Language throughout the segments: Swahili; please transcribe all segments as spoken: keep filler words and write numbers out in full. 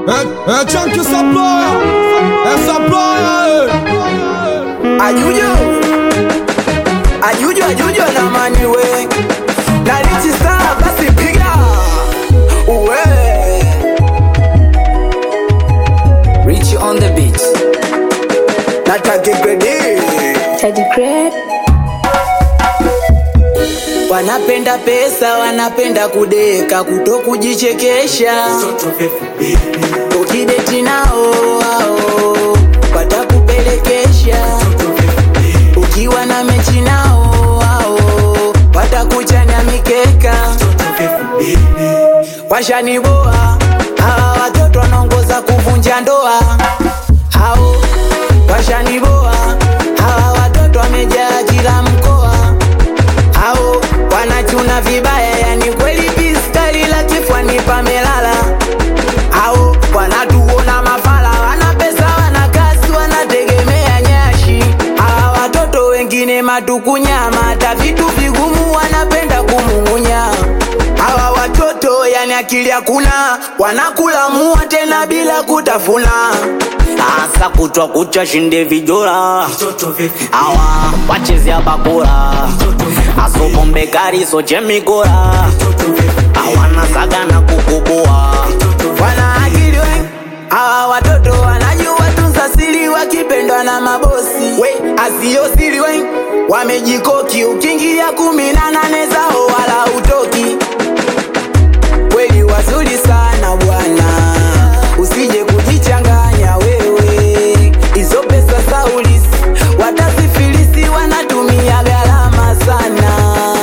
É, é tchan que essa ploia, essa ploia. Ajujo, ajujo, ajujo na mani we. Na Rich Star basi piga uwe. Rich on the beat. Na Teddy Grade. Teddy Grade. Wanapenda pesa, wanapenda kudeka, kuto kujichekesha. Ukideti nao wao watakupelekesha. Ukiwa na mechi nao wao watakuchania mikeka. Washaniboa hawa watoto wanaongoza kuvunja ndoa. Hao washaniboa hawa watoto wamejaa kila mkoa. Hao wanachuna vibaya, yani kweli piskali la kifwani pamelala. Hao wanatuona mafala, wana pesa, wana kazi, wanategemea nyashi. Hawa watoto wengine matukunyama, hata vitu vigumu wanapenda kumung'unya. Hawa watoto yani akili hakuna, wanakula mua tena bila kutafuna. Asa kutwa kucha shinde vijora awa wachezea bakura aso bombe gari so chemikora awana saga na kukubua. Wana akili we, hawa watoto wanajua tunza siri, wakipendwa na mabosi we asio siri we. Wamejikoki ukiingia kumi na nane zao wala utoki. Kweli wazuri sana bwana, usije kujichanganya wewe. Izo pesa saulis watazifilisi, wanatumia gharama sana.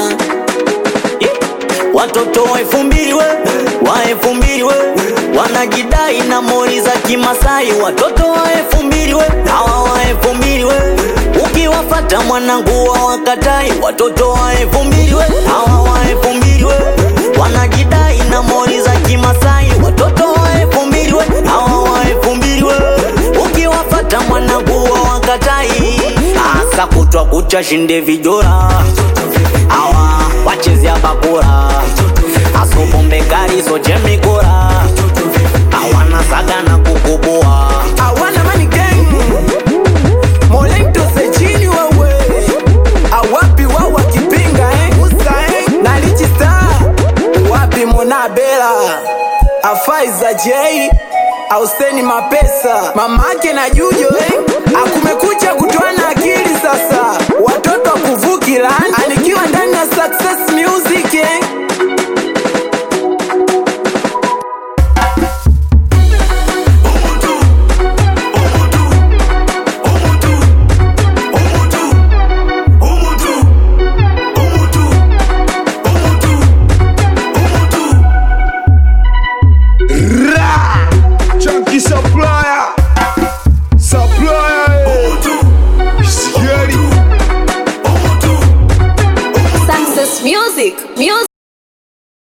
Watoto wa elfu mbili we, wa elfu mbili we, wanajidai na mori za Kimasai. Watoto wa elfu mbili we, hawa wa elfu mbili we, ukiwafata mwanangu wa wakatai. Watoto wa elfu mbili we, hawa wa elfu mbili we, wanajidai na mori za Kimasai. Watoto wa elfu mbili we, hawa wa elfu mbili we, ukiwafata mwanangu wa wakatai. Asa kutwa kucha shinde vijora awa wachezea bakura aso bombe gari so chemikora awana saga na kukubua. Awana money gang Molento sechini wewe. Awapi wawa kipinga eh Usa eh Na Rich Star. Wapi Mona Bella Afaiza J Auseni Mapesa mamake na Jujo eh. Akumekucha kutoana akili sasa. Watoto kuvuki land anikiwa ndani ya Success Music eh.